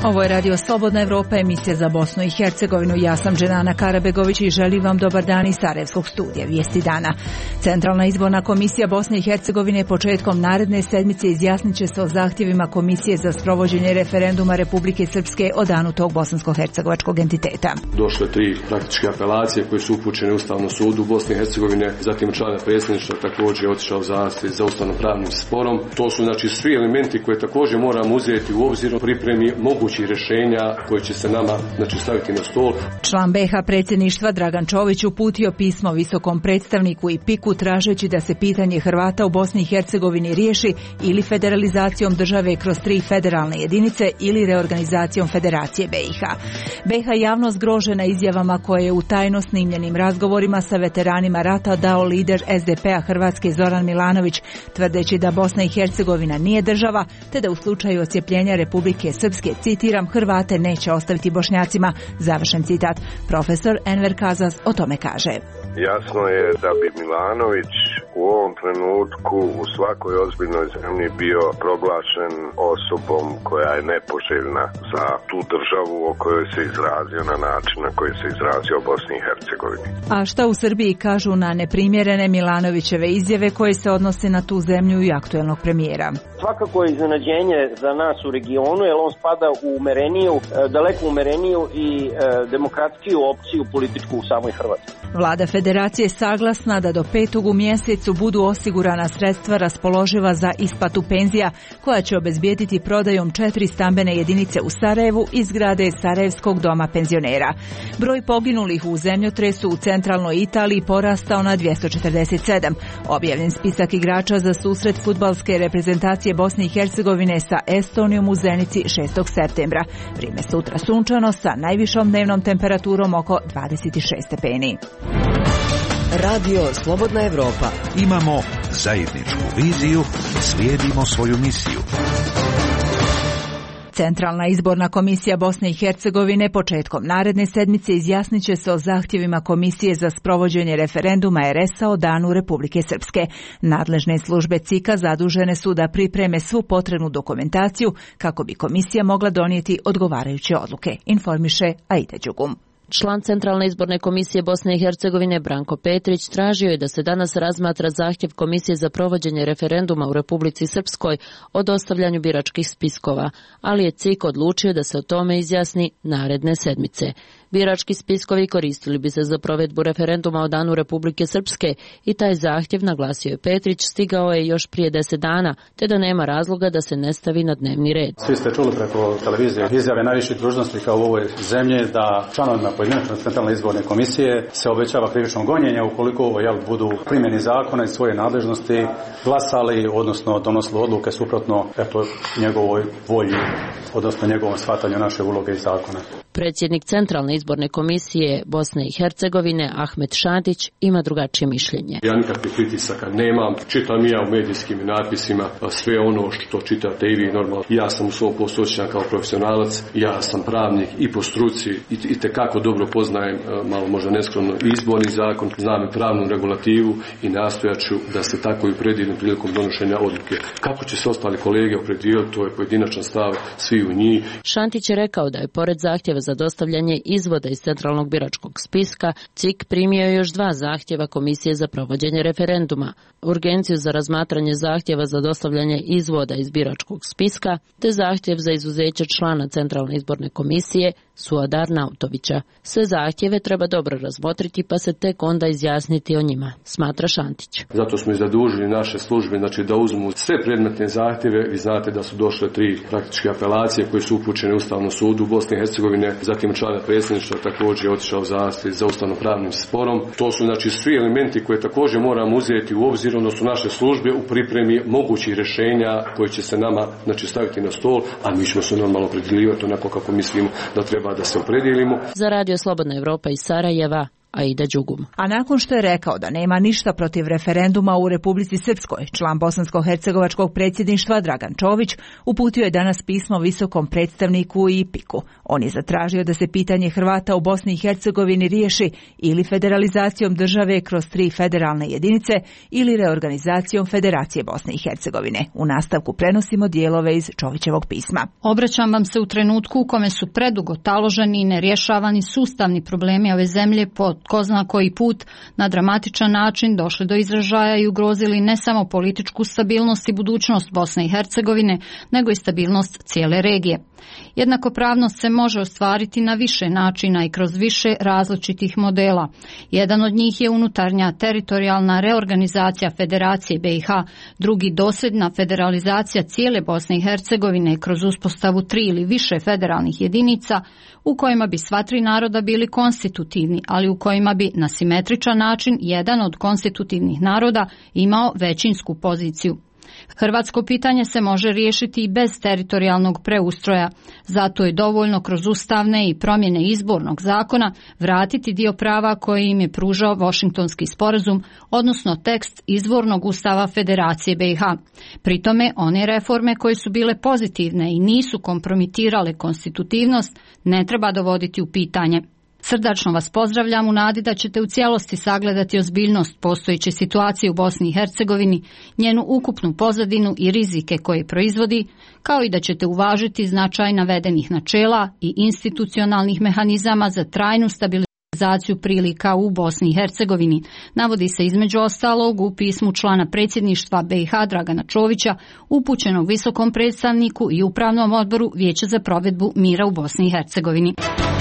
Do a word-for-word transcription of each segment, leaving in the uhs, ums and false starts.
Ovo je Radio Slobodna Evropa, emisija za Bosnu i Hercegovinu. Ja sam Dženana Karabegović i želim vam dobar dan iz Sarajevskog studija. Vijesti dana. Centralna izborna komisija Bosne i Hercegovine početkom naredne sedmice izjasnit će se o zahtjevima Komisije za sprovođenje referenduma Republike Srpske o danu tog bosansko-hercegovačkog entiteta. Došle tri praktičke apelacije koje su upućene Ustavnom sudu Bosne i Hercegovine, zatim člana predsjedništva također je otišao zahtjev za ustavnopravnim sporom. To su znači svi elementi koje također moramo uzeti u obzir u pripremi mogućih rješenja koje će se nama znači staviti na stol. Član be ha predsjedništva Dragan Čović uputio pismo visokom predstavniku i piku tražeći da se pitanje Hrvata u Bosni i Hercegovini riješi ili federalizacijom države kroz tri federalne jedinice ili reorganizacijom Federacije be i ha. be ha javno zgrožena izjavama koje je u tajno snimljenim razgovorima sa veteranima rata dao lider es de pe a Hrvatske Zoran Milanović, tvrdeći da Bosna i Hercegovina nije država, te da u slučaju odcjepljenja Republike Srpske, citiram, Hrvate neće ostaviti Bošnjacima, završen citat. Profesor Enver Kazas o tome kaže. Jasno je da bi Milanović u ovom trenutku u svakoj ozbiljnoj zemlji bio proglašen osobom koja je nepoželjna za tu državu o kojoj se izrazio na način na koji se izrazio o Bosni i Hercegovini. A šta u Srbiji kažu na neprimjerene Milanovićeve izjave koje se odnose na tu zemlju i aktuelnog premijera? Svakako je iznenađenje za nas u regionu, jer on spada u umereniju, daleko umereniju i demokratskiju opciju političku u samoj Hrvatskoj. Vlada Federacije je saglasna da do petog u mjesecu budu osigurana sredstva raspoloživa za isplatu penzija, koja će obezbijediti prodajom četiri stambene jedinice u Sarajevu iz zgrade Sarajevskog doma penzionera. Broj poginulih u zemljotresu u centralnoj Italiji porastao na dvjesto četrdeset sedam. Objavljen spisak igrača za susret fudbalske reprezentacije Bosne i Hercegovine sa Estonijom u Zenici šestog septembra. Vrijeme sutra sunčano sa najvišom dnevnom temperaturom oko dvadeset šest stepeni. Radio Slobodna Evropa. Imamo zajedničku viziju, slijedimo svoju misiju. Centralna izborna komisija Bosne i Hercegovine početkom naredne sedmice izjasnit će se o zahtjevima Komisije za sprovođenje referenduma er es a o danu Republike Srpske. Nadležne službe ce i ka zadužene su da pripreme svu potrebnu dokumentaciju kako bi komisija mogla donijeti odgovarajuće odluke, informiše Aida Đugum. Član Centralne izborne komisije Bosne i Hercegovine Branko Petrić tražio je da se danas razmatra zahtjev Komisije za provođenje referenduma u Republici Srpskoj o dostavljanju biračkih spiskova, ali je ce i ka odlučio da se o tome izjasni naredne sedmice. Birački spiskovi koristili bi se za provedbu referenduma o danu Republike Srpske i taj zahtjev, naglasio je Petrić, stigao je još prije deset dana, te da nema razloga da se ne stavi na dnevni red. Svi ste čuli preko televizije izjave najviših dužnosnika u ovoj zemlji da članovima pojedinačne Centralne izborne komisije se obećava krivično gonjenje ukoliko jel, budu primjeni zakona i svoje nadležnosti glasali, odnosno donosili odluke suprotno eto, njegovoj volji, odnosno njegovom shvatanju naše uloge i zakona. Predsjednik Centralne izborne komisije Bosne i Hercegovine Ahmet Šadić ima drugačije mišljenje. Ja nikakvih pritisaka nemam, čitam i ja u medijskim natpisima sve ono što čitate i vi normalno. Ja sam u svom poslu osjećan kao profesionalac, ja sam pravnik i po struci i, i tekako dobro poznajem, malo možda neskromno, izborni zakon, znam i pravnu regulativu i nastojaću da se tako i predivim prilikom donošenja odluke. Kako će se ostali kolege opredijeliti, to je pojedinačan stav svi u njih. Šantić je rekao da je pored zahtjeva za dostavljanje izvoda iz centralnog biračkog spiska, ce i ka primio još dva zahtjeva Komisije za provođenje referenduma, urgenciju za razmatranje zahtjeva za dostavljanje izvoda iz biračkog spiska, te zahtjev za izuzeće člana Centralne izborne komisije Suadar Nautovića. Sve zahtjeve treba dobro razmotriti pa se tek onda izjasniti o njima, smatra Šantić. Zato smo i zadužili naše službe, znači da uzmu sve predmetne zahtjeve. Vi znate da su došle tri praktičke apelacije koje su upućene Ustavnom sudu Bosne i Hercegovine, zatim člana predsjedništva također je otišao zahtjev za ustavnopravnim sporom. To su znači svi elementi koje također moramo uzeti u obzir, odnosno naše službe u pripremi mogućih rješenja koje će se nama znači staviti na stol, a mi ćemo se normalno opredjeljivati onako kako mislimo da treba da se opredijelimo. Za Radio Slobodna Evropa iz Sarajeva, Aida Đugum. A nakon što je rekao da nema ništa protiv referenduma u Republici Srpskoj, član bosansko-hercegovačkog predsjedništva Dragan Čović uputio je danas pismo visokom predstavniku i piku. On je zatražio da se pitanje Hrvata u Bosni i Hercegovini riješi ili federalizacijom države kroz tri federalne jedinice ili reorganizacijom Federacije Bosne i Hercegovine. U nastavku prenosimo dijelove iz Čovićevog pisma. Obraćam vam se u trenutku u kome su predugo taloženi i nerješavani sustavni problemi ove zemlje po ko zna koji put na dramatičan način došli do izražaja i ugrozili ne samo političku stabilnost i budućnost Bosne i Hercegovine, nego i stabilnost cijele regije. Jednakopravnost se može ostvariti na više načina i kroz više različitih modela. Jedan od njih je unutarnja teritorijalna reorganizacija Federacije be i ha, drugi dosljedna federalizacija cijele Bosne i Hercegovine kroz uspostavu tri ili više federalnih jedinica u kojima bi sva tri naroda bili konstitutivni, ali u kojima bi na simetričan način jedan od konstitutivnih naroda imao većinsku poziciju. Hrvatsko pitanje se može riješiti i bez teritorijalnog preustroja, zato je dovoljno kroz ustavne i promjene izbornog zakona vratiti dio prava koji im je pružao Washingtonski sporazum, odnosno tekst izvornog ustava Federacije be i ha. Pri tome one reforme koje su bile pozitivne i nisu kompromitirale konstitutivnost ne treba dovoditi u pitanje. Srdačno vas pozdravljam u nadi da ćete u cijelosti sagledati ozbiljnost postojeće situacije u Bosni i Hercegovini, njenu ukupnu pozadinu i rizike koje proizvodi, kao i da ćete uvažiti značaj navedenih načela i institucionalnih mehanizama za trajnu stabilizaciju prilika u Bosni i Hercegovini, navodi se između ostalog u pismu člana predsjedništva be i ha Dragana Čovića, upućenog visokom predstavniku i upravnom odboru Vijeća za provedbu mira u Bosni i Hercegovini.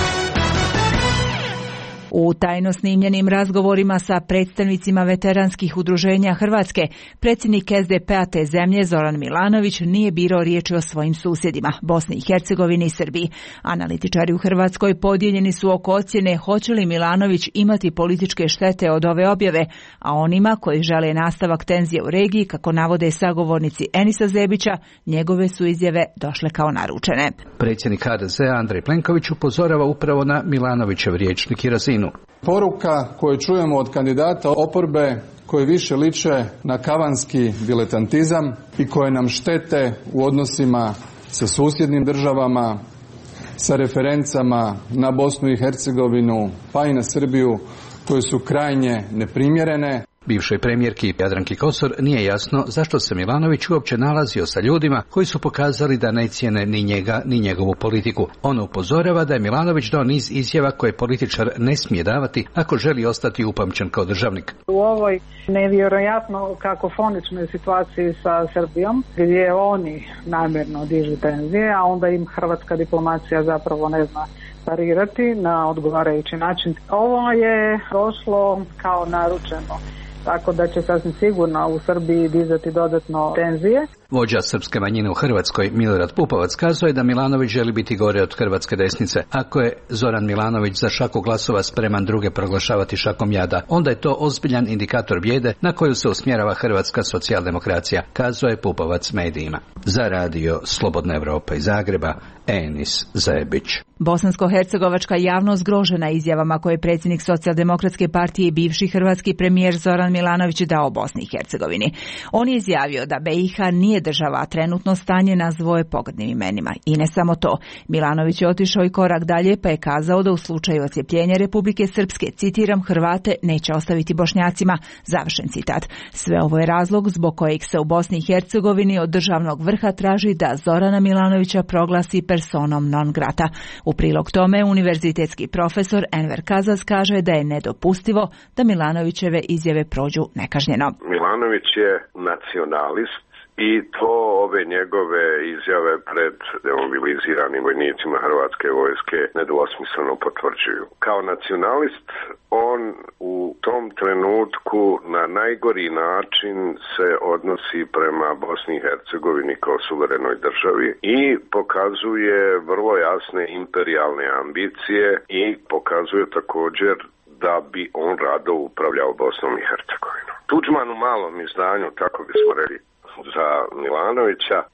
U tajno snimljenim razgovorima sa predstavnicima veteranskih udruženja Hrvatske, predsjednik es de pe-a te zemlje Zoran Milanović nije birao riječi o svojim susjedima, Bosni i Hercegovini i Srbiji. Analitičari u Hrvatskoj podijeljeni su oko ocjene hoće li Milanović imati političke štete od ove objave, a onima koji žele nastavak tenzije u regiji, kako navode sagovornici Enisa Zebića, njegove su izjave došle kao naručene. Predsjednik ha de ze-a Andrej Plenković upozorava upravo na Milanovićev rječnik i razinu. Poruka koju čujemo od kandidata oporbe koji više liče na kavanski diletantizam i koje nam štete u odnosima sa susjednim državama, sa referencama na Bosnu i Hercegovinu pa i na Srbiju, koje su krajnje neprimjerene. Bivšoj premijerki Jadranki Kosor nije jasno zašto se Milanović uopće nalazio sa ljudima koji su pokazali da ne cijene ni njega ni njegovu politiku. On upozorava da je Milanović dao niz izjava koje političar ne smije davati ako želi ostati upamćen kao državnik. U ovoj nevjerojatno kakofoničnoj situaciji sa Srbijom, gdje oni namjerno dižu tenzije, a onda im hrvatska diplomacija zapravo ne zna parirati na odgovarajući način. Ovo je došlo kao naručeno, tako da će sasvim sigurno u Srbiji dizati dodatno tenzije. Vođa srpske manjine u Hrvatskoj Milorad Pupovac kazuje da Milanović želi biti gore od hrvatske desnice. Ako je Zoran Milanović za šaku glasova spreman druge proglašavati šakom jada, onda je to ozbiljan indikator bijede na koju se usmjerava hrvatska socijaldemokracija, kazuje Pupovac medijima. Za radio Slobodna Evropa iz Zagreba, Enis Zebić. Bosansko-hercegovačka javnost zgrožena izjavama koje je predsjednik Socijaldemokratske partije i bivši hrvatski premijer Zoran Milanović dao Bosni i Hercegovini. On je izjavio da be i ha nije država, a trenutno stanje nazvao je pogrdnim imenima. I ne samo to. Milanović je otišao i korak dalje pa je kazao da u slučaju odcjepljenja Republike Srpske, citiram, Hrvate neće ostaviti Bošnjacima, završen citat. Sve ovo je razlog zbog kojeg se u Bosni i Hercegovini od državnog vrha traži da Zorana Milanovića proglasi personom non grata. U prilog tome univerzitetski profesor Enver Kazas kaže da je nedopustivo da Milanovićeve izjave prođu nekažnjeno. Milanović je nacionalist i to ove njegove izjave pred demobiliziranim vojnicima Hrvatske vojske nedvosmisleno potvrđuju. Kao nacionalist on u tom trenutku na najgori način se odnosi prema Bosni i Hercegovini kao suverenoj državi i pokazuje vrlo jasne imperijalne ambicije i pokazuje također da bi on rado upravljao Bosnom i Hercegovinom. Tuđman u malom izdanju, tako bismo rekli, za Milanovića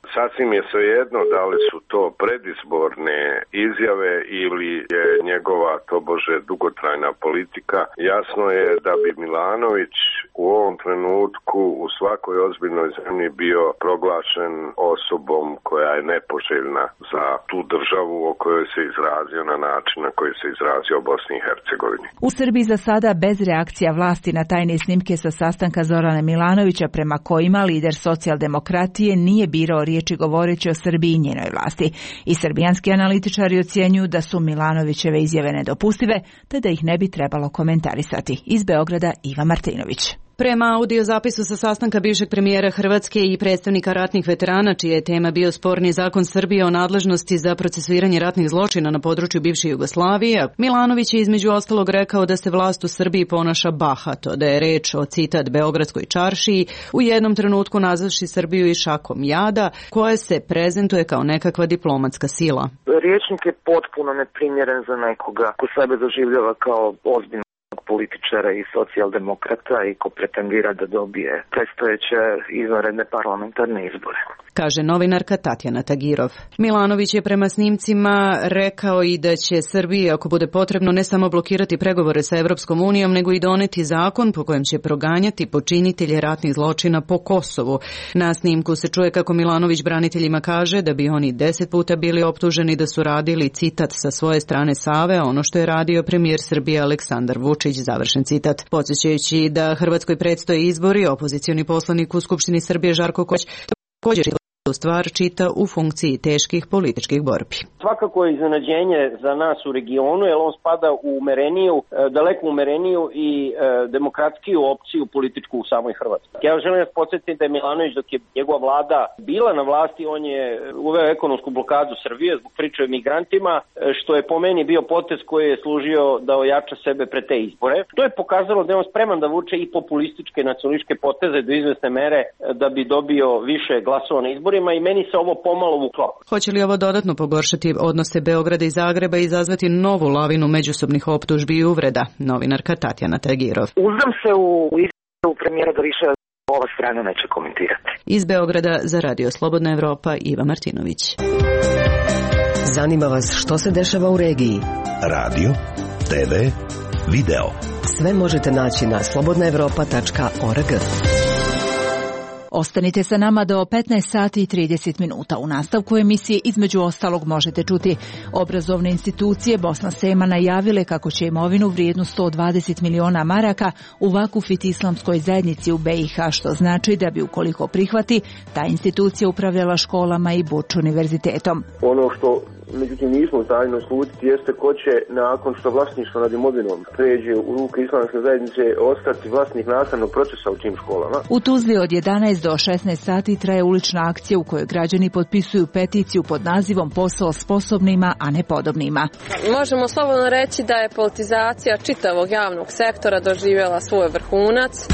Sasvim je svejedno da li su to predizborne izjave ili je njegova tobože dugotrajna politika. Jasno je da bi Milanović u ovom trenutku u svakoj ozbiljnoj zemlji bio proglašen osobom koja je nepoželjna za tu državu o kojoj se izrazio na način na koji se izrazio o Bosni i Hercegovini. U Srbiji za sada bez reakcija vlasti na tajne snimke sa sastanka Zorana Milanovića prema kojima lider socijaldemokratije nije birao riječi govoreći o Srbiji i njenoj vlasti. I srbijanski analitičari ocjenjuju da su Milanovićeve izjave nedopustive, te da ih ne bi trebalo komentarisati. Iz Beograda Iva Martinović. Prema audio zapisu sa sastanka bivšeg premijera Hrvatske i predstavnika ratnih veterana, čija je tema bio sporni zakon Srbije o nadležnosti za procesuiranje ratnih zločina na području bivše Jugoslavije, Milanović je između ostalog rekao da se vlast u Srbiji ponaša bahato, da je reč o, citat, beogradskoj čaršiji, u jednom trenutku nazavši Srbiju i šakom jada, koja se prezentuje kao nekakva diplomatska sila. Rječnik je potpuno neprimjeren za nekoga ko sebe doživljava kao ozbiljno političara i socijaldemokrata i ko pretendira da dobije predstojeće izvanredne parlamentarne izbore. Kaže novinarka Tatjana Tagirov. Milanović je prema snimcima rekao i da će Srbiji, ako bude potrebno, ne samo blokirati pregovore sa Evropskom unijom, nego i doneti zakon po kojem će proganjati počinitelje ratnih zločina po Kosovu. Na snimku se čuje kako Milanović braniteljima kaže da bi oni deset puta bili optuženi da su radili, citat, sa svoje strane Save, ono što je radio premijer Srbije Aleksandar Vučić, završen citat. Podsjećajući da Hrvatskoj predstoje izbori, opozicioni poslanik u Skupštini Srbije Žarko Kojić također stvar čita u funkciji teških političkih borbi. Svakako je iznenađenje za nas u regionu, jer on spada u umereniju, daleko umereniju i e, demokratskiju opciju političku u samoj Hrvatskoj. Ja želim da podsjetim da je Milanović, dok je njegova vlada bila na vlasti, on je uveo ekonomsku blokadu Srbije zbog priče o migrantima, što je po meni bio potez koji je služio da ojača sebe pre te izbore. To je pokazalo da je on spreman da vuče i populističke nacionalističke poteze do izvesne mere da bi dobio više glasova na izbore. I meni se ovo pomalo vuklo. Hoće li ovo dodatno pogoršati odnose Beograda i Zagreba i izazvati novu lavinu međusobnih optužbi i uvreda? Novinarka Tatjana Tagirov. Uzdam se u izjavu premijera da više ova strana neće komentirati. Iz Beograda za Radio Slobodna Evropa Iva Martinović. Zanima vas što se dešava u regiji? Radio, te ve, video. Sve možete naći na slobodna evropa tačka org. Ostanite sa nama do petnaest sati i trideset minuta. U nastavku emisije između ostalog možete čuti obrazovne institucije Bosna Sema najavile kako će imovinu vrijednu sto dvadeset miliona maraka u vakufiti islamskoj zajednici u be i ha, što znači da bi ukoliko prihvati, ta institucija upravljala školama i Burč univerzitetom. Ono što međutim nismo u stanju naslutiti jeste ko će nakon što vlasništvo nad imovinom pređe u ruke islamske zajednice ostati vlasnik nastavnog procesa u tim školama. U Tuzli od jedanaest do šesnaest sati traje ulična akcija u kojoj građani potpisuju peticiju pod nazivom Posao sposobnima, a ne podobnima. Možemo slobodno reći da je politizacija čitavog javnog sektora doživjela svoj vrhunac.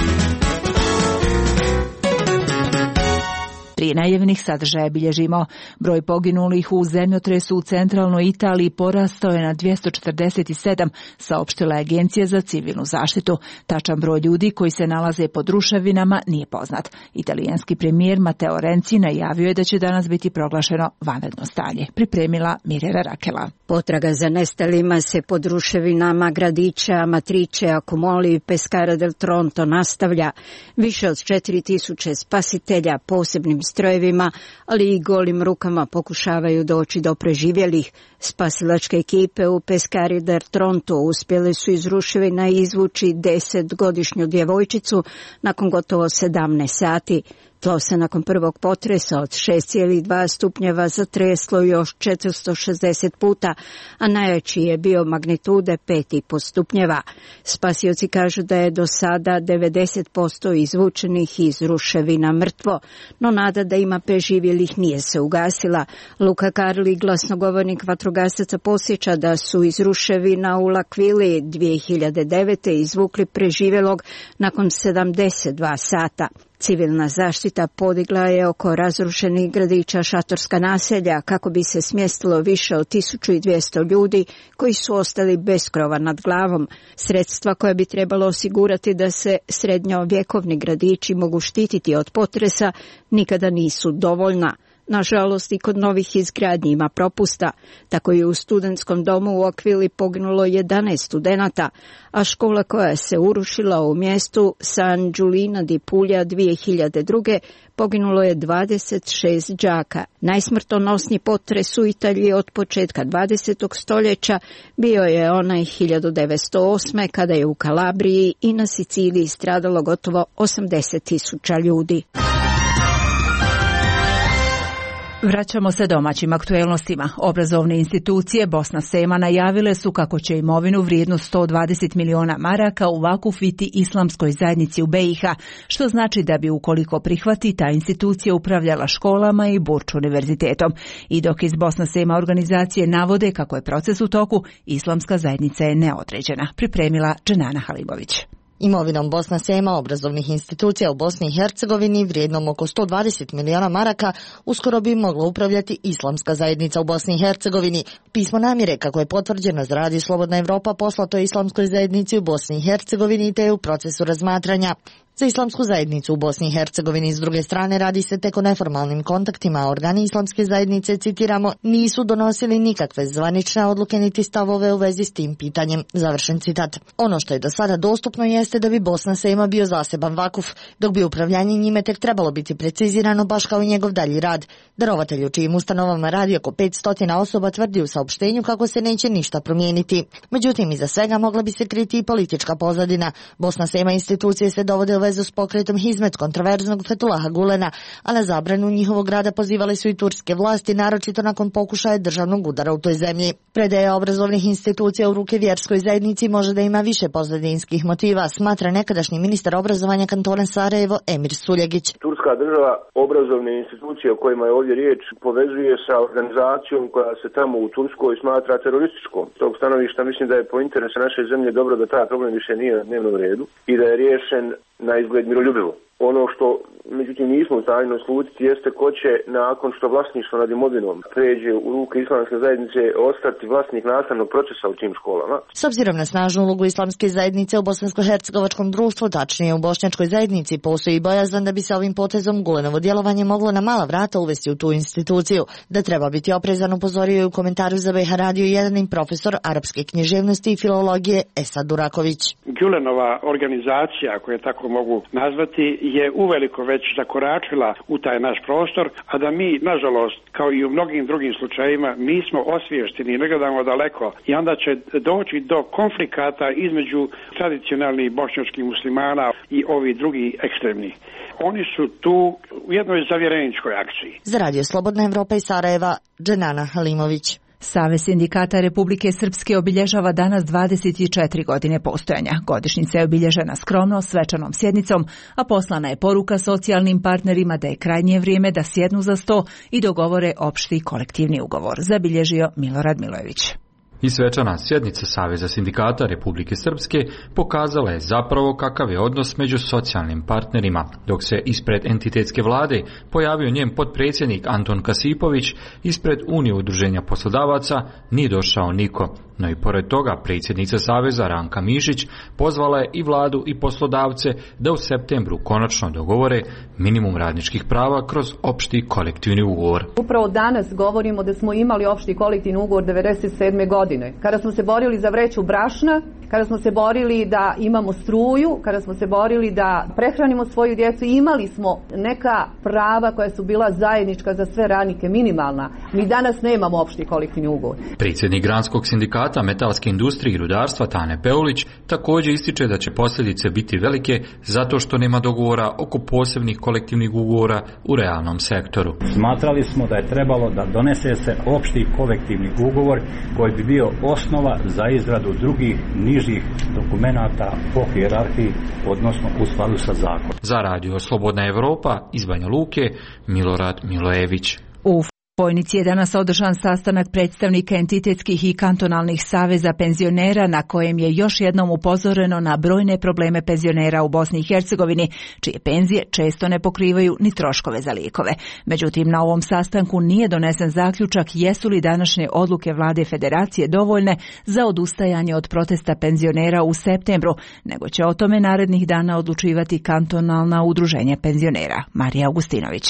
Prije najavljenih sadržaja bilježimo. Broj poginulih u zemljotresu u centralnoj Italiji porastao je na dvjesto četrdeset sedam, saopštila je Agencija za civilnu zaštitu. Tačan broj ljudi koji se nalaze pod ruševinama nije poznat. Italijanski premijer Matteo Renzi najavio je da će danas biti proglašeno vanredno stanje. Pripremila Mirjana Rakela. Potraga za nestalima se pod ruševinama gradića Amatrice, Accumoli i Pescara del Tronto nastavlja. Više od četiri tisuće spasitelja posebnim strojevima, ali i golim rukama pokušavaju doći do preživjelih. Spasilačke ekipe u Pescari del Tronto uspjele su iz ruševina izvući desetgodišnju djevojčicu nakon gotovo sedamnaest sati. Tlo se nakon prvog potresa od šest zarez dva stupnjeva zatreslo još četiristo šezdeset puta, a najjači je bio magnitude pet zarez pet stupnjeva. Spasioci kažu da je do sada devedeset posto izvučenih iz ruševina mrtvo, no nada da ima preživjelih nije se ugasila. Luka Karli, glasnogovornik vatrogasaca, posjeća da su iz ruševina u L'Aquili dvije hiljade devete. izvukli preživjelog nakon sedamdeset dva sata. Civilna zaštita podigla je oko razrušenih gradića šatorska naselja kako bi se smjestilo više od tisuću dvjesto ljudi koji su ostali bez krova nad glavom. Sredstva koja bi trebalo osigurati da se srednjovjekovni gradići mogu štititi od potresa nikada nisu dovoljna. Nažalost, i kod novih izgradnji ima propusta. Tako je u studentskom domu u Akvili poginulo jedanaest studenata, a škola koja se urušila u mjestu San Giulina di Puglia dvije hiljade druge poginulo je dvadeset šest đaka. Najsmrtonosniji potres u Italiji od početka dvadesetog stoljeća bio je onaj hiljadu devetsto osme kada je u Kalabriji i na Siciliji stradalo gotovo osamdeset tisuća ljudi. Vraćamo se domaćim aktuelnostima. Obrazovne institucije Bosna Sema najavile su kako će imovinu vrijednu sto dvadeset miliona maraka u vakufiti islamskoj zajednici u B i H, što znači da bi ukoliko prihvati ta institucija upravljala školama i Burč univerzitetom. I dok iz Bosna Sema organizacije navode kako je proces u toku, islamska zajednica je neodređena. Pripremila Dženana Halimović. Imovinom Bosna Sema obrazovnih institucija u Bosni i Hercegovini vrijednom oko sto dvadeset miliona maraka uskoro bi mogla upravljati islamska zajednica u Bosni i Hercegovini. Pismo namjere, kako je potvrđeno za Radio Slobodna Evropa, poslato je islamskoj zajednici u Bosni i Hercegovini te je u procesu razmatranja. Za islamsku zajednicu u Bosni i Hercegovini s druge strane radi se tek o neformalnim kontaktima, a organi islamske zajednice, citiramo, nisu donosili nikakve zvanične odluke niti stavove u vezi s tim pitanjem. Završen citat. Ono što je do sada dostupno jeste da bi Bosna Sema bio zaseban vakuf, dok bi upravljanje njime tek trebalo biti precizirano baš kao i njegov dalji rad. Darovatelj u čijim ustanovama radi oko petsto osoba tvrdi u saopštenju kako se neće ništa promijeniti. Međutim, iza svega mogla bi se kriti i politička pozadina. Bosna Sema institucije se dovode u vezu s pokretom Hizmet kontroverznog Fethulaha Gulena, a na zabranu njihovog rada pozivali su i turske vlasti, naročito nakon pokušaja državnog udara u toj zemlji. Predaja obrazovnih institucija u ruke vjerskoj zajednici može da ima više pozadinskih motiva, smatra nekadašnji ministar obrazovanja kantona Sarajevo Emir Suljegić. Turska država obrazovne institucije o kojima je ovdje riječ povezuje sa organizacijom koja se tamo u Turskoj smatra terorističkom. S tog stanovišta mislim da je po interesu naše zemlje dobro da taj problem više nije na dnevnom redu i da je riješen na izgled miroljubivo. Ono što, međutim, nismo u stanju naslutiti jeste ko će, nakon što vlasništvo nad imovinom pređe u ruke islamske zajednice, ostati vlasnik nastavnog procesa u tim školama. S obzirom na snažnu ulogu islamske zajednice u bosansko-hercegovačkom društvu, tačnije u bošnjačkoj zajednici, postoji bojazan da bi se ovim potezom Gulenovo djelovanje moglo na mala vrata uvesti u tu instituciju. Da treba biti oprezan, upozorio je u komentaru za B i H Radio jedan profesor arapske književnosti i filologije Esad Duraković. Gulenova organizacija, ako je tako mogu nazvati, je uveliko već zakoračila u taj naš prostor, a da mi, nažalost, kao i u mnogim drugim slučajevima, nismo osviješteni, ne gledamo daleko i onda će doći do konflikata između tradicionalnih bošnjačkih muslimana i ovi drugi ekstremni. Oni su tu u jednoj zavjereničkoj akciji. Za Radio Slobodna Evropa iz Sarajeva, Dženana Halimović. Savez sindikata Republike Srpske obilježava danas dvadeset četiri godine postojanja. Godišnjica je obilježena skromno, svečanom sjednicom, a poslana je poruka socijalnim partnerima da je krajnje vrijeme da sjednu za sto i dogovore opšti kolektivni ugovor, zabilježio Milorad Milojević. I svečana sjednica Saveza sindikata Republike Srpske pokazala je zapravo kakav je odnos među socijalnim partnerima, dok se ispred entitetske vlade pojavio njen potpredsjednik Anton Kasipović, ispred Unije udruženja poslodavaca nije došao niko. No i pored toga predsjednica Saveza Ranka Mišić pozvala je i vladu i poslodavce da u septembru konačno dogovore minimum radničkih prava kroz opšti kolektivni ugovor. Upravo danas govorimo da smo imali opšti kolektivni ugovor devedeset sedme godine, kada smo se borili za vreću brašna, kada smo se borili da imamo struju, kada smo se borili da prehranimo svoju djecu, imali smo neka prava koja su bila zajednička za sve radnike, minimalna. Mi danas nemamo opšti kolektivni ugovor. Predsjednik Granskog sindikata metalske industrije i rudarstva Tane Peulić također ističe da će posljedice biti velike zato što nema dogovora oko posebnih kolektivnih ugovora u realnom sektoru. Smatrali smo da je trebalo da donese se opšti kolektivni ugovor koji bi bio osnova za izradu drugih nižih dokumenata po hijerarhiji, odnosno u skladu sa zakonom. Za Radio Slobodna Evropa iz Banja Luke, Milorad Milojević. U Bojnici je danas održan sastanak predstavnika entitetskih i kantonalnih saveza penzionera na kojem je još jednom upozoreno na brojne probleme penzionera u Bosni i Hercegovini, čije penzije često ne pokrivaju ni troškove za lijekove. Međutim, na ovom sastanku nije donesen zaključak jesu li današnje odluke vlade federacije dovoljne za odustajanje od protesta penzionera u septembru, nego će o tome narednih dana odlučivati kantonalna udruženja penzionera. Marija Augustinović.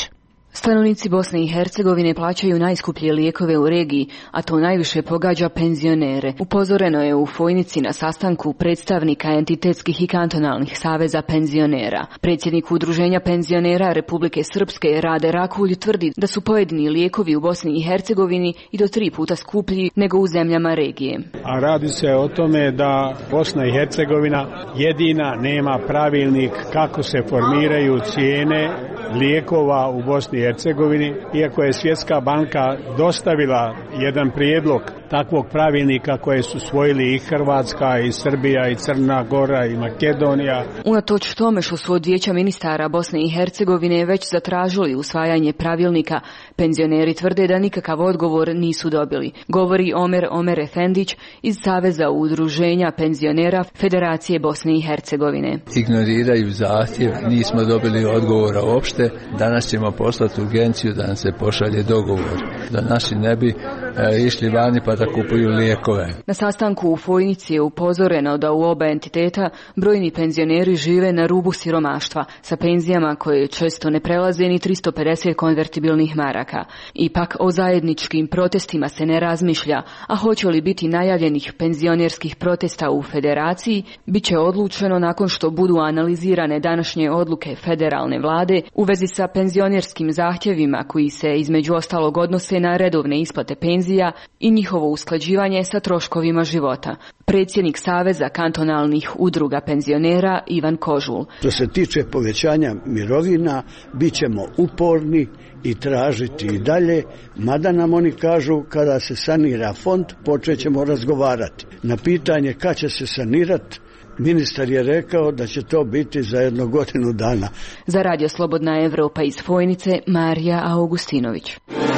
Stanovnici Bosne i Hercegovine plaćaju najskuplje lijekove u regiji, a to najviše pogađa penzionere. Upozoreno je u Fojnici na sastanku predstavnika entitetskih i kantonalnih saveza penzionera. Predsjednik Udruženja penzionera Republike Srpske Rade Rakulj tvrdi da su pojedini lijekovi u Bosni i Hercegovini i do tri puta skuplji nego u zemljama regije. A radi se o tome da Bosna i Hercegovina jedina nema pravilnik kako se formiraju cijene lijekova u Bosni i Hercegovini, iako je Svjetska banka dostavila jedan prijedlog takvog pravilnika koje su usvojili i Hrvatska, i Srbija, i Crna Gora, i Makedonija. Unatoč tome što su od Vijeća ministara Bosne i Hercegovine već zatražili usvajanje pravilnika, penzioneri tvrde da nikakav odgovor nisu dobili. Govori Omer Omer Efendić iz Saveza udruženja penzionera Federacije Bosne i Hercegovine. Ignoriraju zahtjev, nismo dobili odgovora uopšte. Danas ćemo poslati urgenciju da nam se pošalje dogovor, da naši ne bi e, išli vani pa da kupuju lijekove. Na sastanku u Fojnici je upozoreno da u oba entiteta brojni penzioneri žive na rubu siromaštva sa penzijama koje često ne prelaze ni tristo pedeset konvertibilnih maraka. Ipak o zajedničkim protestima se ne razmišlja, a hoće li biti najavljenih penzionerskih protesta u federaciji, bit će odlučeno nakon što budu analizirane današnje odluke federalne vlade u vezi sa penzionerskim zahtjevima koji se između ostalog odnose na redovne isplate penzija i njihovo usklađivanje sa troškovima života. Predsjednik Saveza kantonalnih udruga penzionera Ivan Kožul. Što se tiče povećanja mirovina, bit ćemo uporni i tražiti i dalje, mada nam oni kažu kada se sanira fond, počet ćemo razgovarati. Na pitanje kad će se sanirati, ministar je rekao da će to biti za jednu godinu dana. Za Radio Slobodna Evropa iz Fojnice, Marija Augustinović.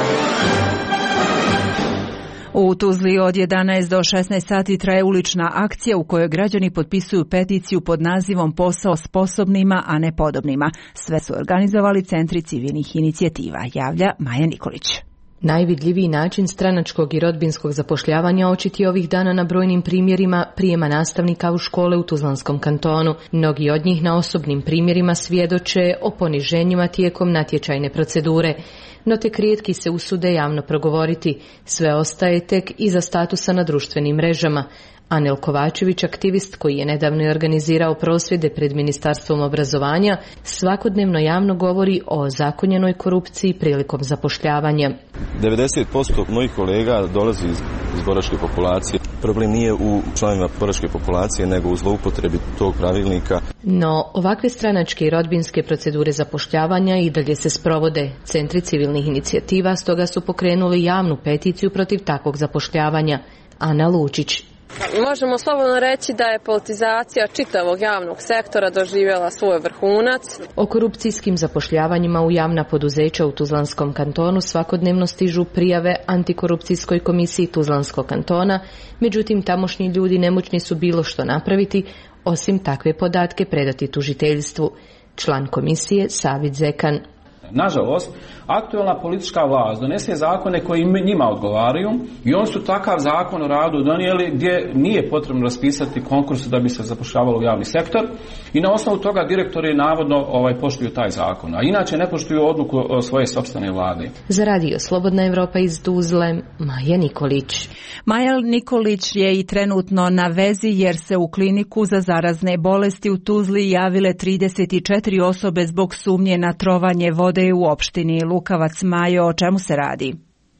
U Tuzli od jedanaest do šesnaest sati traje ulična akcija u kojoj građani potpisuju peticiju pod nazivom Posao sposobnima, a ne podobnima. Sve su organizovali centri civilnih inicijativa, javlja Maja Nikolić. Najvidljiviji način stranačkog i rodbinskog zapošljavanja očit je ovih dana na brojnim primjerima prijema nastavnika u škole u Tuzlanskom kantonu. Mnogi od njih na osobnim primjerima svjedoče o poniženjima tijekom natječajne procedure. No tek rijetki se usude javno progovoriti, sve ostaje tek iza statusa na društvenim mrežama. Anel Kovačević, aktivist koji je nedavno organizirao prosvjede pred Ministarstvom obrazovanja, svakodnevno javno govori o zakonjenoj korupciji prilikom zapošljavanja. devedeset posto mojih kolega dolazi iz, iz boračke populacije. Problem nije u članovima boračke populacije, nego u zloupotrebi tog pravilnika. No, ovakve stranačke i rodbinske procedure zapošljavanja i dalje se sprovode. Centri civilnih inicijativa stoga su pokrenuli javnu peticiju protiv takvog zapošljavanja. Ana Lučić. Možemo slobodno reći da je politizacija čitavog javnog sektora doživjela svoj vrhunac. O korupcijskim zapošljavanjima u javna poduzeća u Tuzlanskom kantonu svakodnevno stižu prijave Antikorupcijskoj komisiji Tuzlanskog kantona, međutim tamošnji ljudi nemoćni su bilo što napraviti, osim takve podatke predati tužiteljstvu. Član komisije Savid Zekan. Nažalost, aktualna politička vlast donese zakone koji njima odgovaraju i oni su takav zakon o radu donijeli gdje nije potrebno raspisati konkurs da bi se zapošljavalo u javni sektor i na osnovu toga direktori navodno ovaj, poštuju taj zakon, a inače ne poštuju odluku svoje sopstvene vlade. Za Radio Slobodna Evropa iz Tuzle, Maja Nikolić. Maja Nikolić je i trenutno na vezi jer se u kliniku za zarazne bolesti u Tuzli javile trideset četiri osobe zbog sumnje na trovanje vode u opštini Lukavac. Majo, o čemu se radi?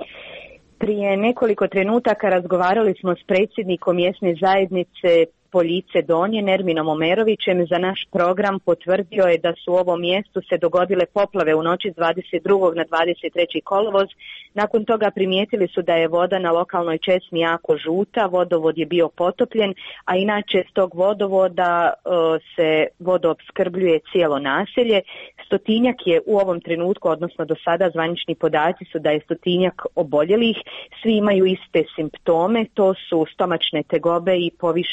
Prije nekoliko trenutaka razgovarali smo s predsjednikom mjesne zajednice Poljice Donje, Nerminom Omerovićem. Za naš program potvrdio je da su u ovom mjestu se dogodile poplave u noći s dvadeset drugog na dvadeset treći kolovoz. Nakon toga primijetili su da je voda na lokalnoj česmi jako žuta, vodovod je bio potopljen, a inače s tog vodovoda e, se vodoopskrbljuje cijelo naselje. Stotinjak je u ovom trenutku, odnosno do sada zvanični podaci su da je stotinjak oboljelih, svi imaju iste simptome, to su stomačne tegobe i povišena tjelesna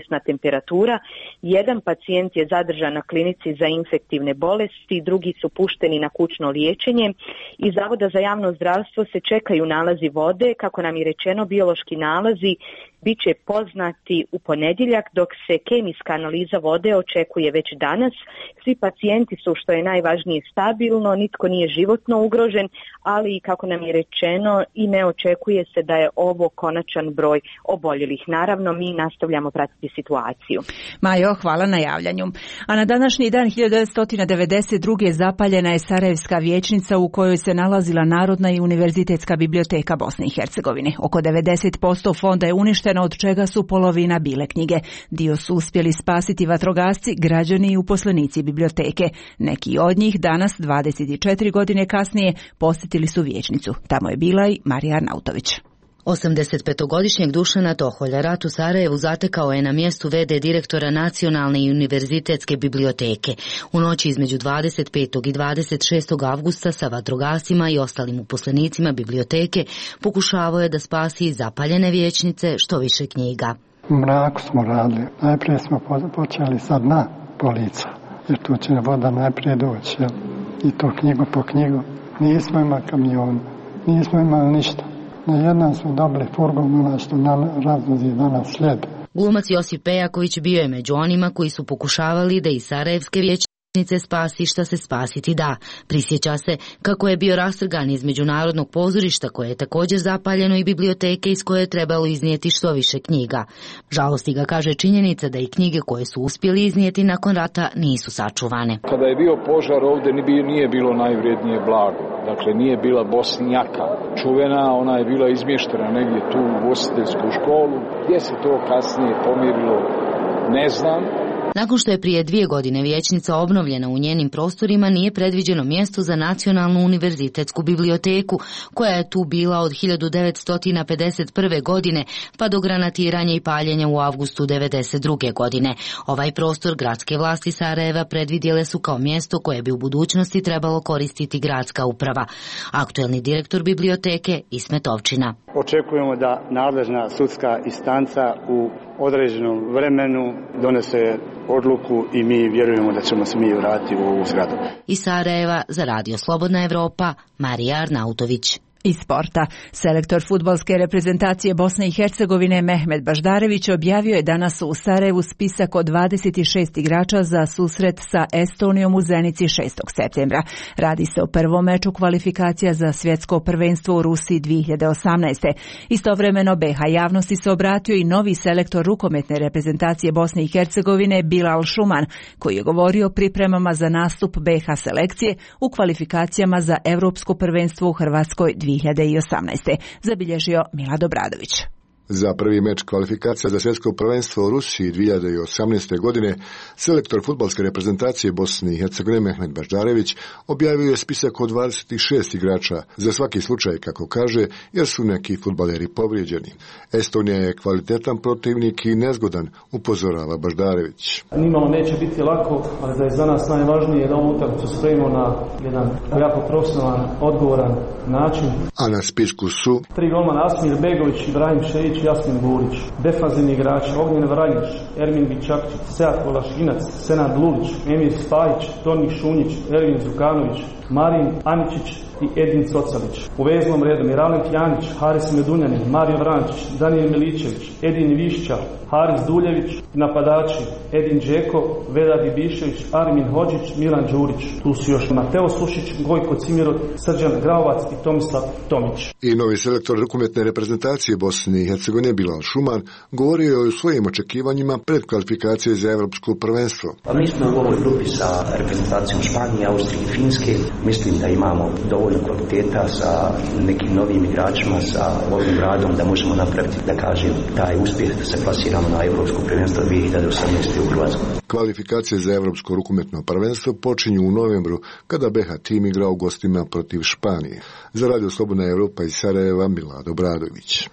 tjelesna temperatura. Jedan pacijent je zadržan na klinici za infektivne bolesti, drugi su pušteni na kućno liječenje. Iz Zavoda za javno zdravstvo se čekaju nalazi vode. Kako nam je rečeno, biološki nalazi bit će poznati u ponedjeljak, dok se kemijska analiza vode očekuje već danas. Svi pacijenti su, što je najvažnije, stabilno, nitko nije životno ugrožen, ali kako nam je rečeno i ne očekuje se da je ovo konačan broj oboljelih. Naravno, mi nastavljamo pratiti situaciju. Majo, hvala na javljanju. A na današnji dan hiljadu devetsto devedeset druge zapaljena je Sarajevska vijećnica u kojoj se nalazila Narodna i univerzitetska biblioteka Bosne i Hercegovine. Oko devedeset posto fonda je uništeno, od čega su polovina bile knjige. Dio su uspjeli spasiti vatrogasci, građani i uposlenici biblioteke. Neki od njih danas, dvadeset četiri godine kasnije, posjetili su vijećnicu. Tamo je bila i Marija Arnautović. osamdesetpetogodišnjeg Dušana Toholja rat u Sarajevu zatekao je na mjestu ve de direktora Nacionalne i univerzitetske biblioteke. U noći između dvadeset petog i dvadeset šestog avgusta sa vatrogascima i ostalim uposlenicima biblioteke pokušavao je da spasi zapaljene vijećnice što više knjiga. U mraku smo radili. Najprije smo počeli sa dna polica, jer tu će voda najprije doći. Jel? I to knjigu po knjigu. Nismo imali kamion, nismo imali ništa. Na jedan su dobili furgon, ono što nam razvozi danas slijed. Glumac Josip Pejaković bio je među onima koji su pokušavali da iz Sarajevske vijećnice spasi šta se spasiti da. Prisjeća se kako je bio rastrgan iz Međunarodnog pozorišta koje je također zapaljeno i biblioteke iz koje je trebalo iznijeti što više knjiga. Žalosti ga, kaže, činjenica da i knjige koje su uspjeli iznijeti nakon rata nisu sačuvane. Kada je bio požar ovdje nije bilo najvrijednije blago. Dakle, nije bila Bosnjaka čuvena, ona je bila izmještena negdje tu u ugostiteljsku školu. Gdje se to kasnije pomirilo, ne znam. Nakon što je prije dvije godine vijećnica obnovljena u njenim prostorima, nije predviđeno mjesto za Nacionalnu univerzitetsku biblioteku, koja je tu bila od hiljadu devetsto pedeset prve. godine pa do granatiranja i paljenja u avgustu devedeset druge. godine. Ovaj prostor gradske vlasti Sarajeva predvidjele su kao mjesto koje bi u budućnosti trebalo koristiti gradska uprava. Aktuelni direktor biblioteke Ismet Ovčina. Očekujemo da nadležna sudska instanca u određenom vremenu donese odluku i mi vjerujemo da ćemo se mi vratiti u ovu zgradu. Iz Sarajeva za Radio Slobodna Evropa, Marija Arnautović. Iz sporta. Selektor fudbalske reprezentacije Bosne i Hercegovine Mehmet Baždarević objavio je danas u Sarajevu spisak od dvadeset šest igrača za susret sa Estonijom u Zenici šestog septembra. Radi se o prvom meču kvalifikacija za svjetsko prvenstvo u Rusiji dvije hiljade osamnaeste. Istovremeno be ha javnosti se obratio i novi selektor rukometne reprezentacije Bosne i Hercegovine Bilal Šuman, koji je govorio o pripremama za nastup be ha selekcije u kvalifikacijama za Europsko prvenstvo u Hrvatskoj dvije hiljade osamnaeste. Zabilježio Milad Obradović. Za prvi meč kvalifikacija za svjetsko prvenstvo u Rusiji dvije hiljade osamnaeste. godine selektor fudbalske reprezentacije Bosne i Hercegovine Mehmet Baždarević objavio je spisak od dvadeset šest igrača za svaki slučaj, kako kaže, jer su neki fudbaleri povrijeđeni. Estonija je kvalitetan protivnik i nezgodan, upozorava Baždarević. Nimalo neće biti lako, ali da je za nas najvažnije da ovu utakmicu spremimo na jedan jako profesionalan, odgovoran način. A na spisku su tri golmana Asmir Begović, Ibrahim Šejić, Jasmin Burić, defanzivni igrači Ognjen Vranjić, Ermin Bičakčić, Sead Kolašinac, Senad Lulić, Emir Spajić, Toni Šunjić, Ervin Zukanović, Marin Aničić i Edin Cocalić. U veznom redu Miralem Tijanić, Haris Medunjanin, Mario Vrančić, Daniel Miličević, Edin Višća, Haris Duljević, napadači Edin Džeko, Vedar Ibišević, Armin Hođić, Milan Đurić. Tu su još Mateo Sušić, Gojko Cimirot, Srđan Gravovac i Tomislav Tomić. I novi selektor rukometne reprezentacije Bosne i Hercegovine Bilal Šuman govorio je o svojim očekivanjima pred kvalifikacije za Evropsko prvenstvo. Pa mi smo u ovoj grupi sa reprezentacijom Španije, Austrije i Finske. Mislim da imamo dovoljno kvaliteta sa nekim novim igračima, sa ovim radom da možemo napraviti, da kažem, taj uspjeh da se plasiramo na Evropsko prvenstvo dvije hiljade osamnaeste. u Hrvatskoj. Kvalifikacije za Evropsko rukometno prvenstvo počinju u novembru, kada be ha tim igra u gostima protiv Španije. Za Radio Slobodna Evropa iz Sarajeva, Milad Obradović.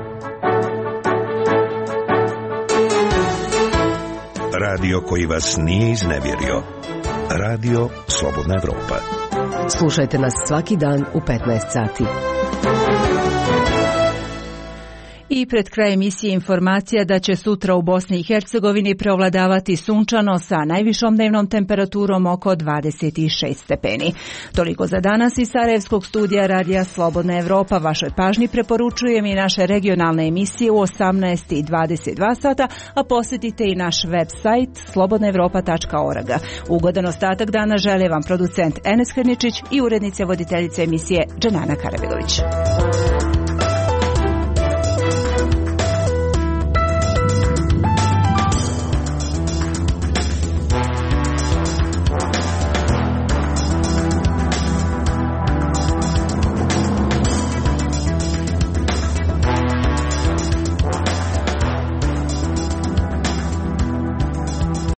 Radio koji vas nije iznevjerio. Radio Slobodna Evropa. Slušajte nas svaki dan u petnaest sati. I pred kraj emisije informacija da će sutra u Bosni i Hercegovini preovladavati sunčano sa najvišom dnevnom temperaturom oko dvadeset šest stepeni. Toliko za danas iz Sarajevskog studija Radija Slobodna Evropa. Vašoj pažnji preporučujem i naše regionalne emisije u osamnaest i dvadeset dva sata, a posjetite i naš web sajt slobodna evropa tačka org. Ugodan ostatak dana žele vam producent Enes Hrničić i urednica voditeljica emisije Dženana Karabilović.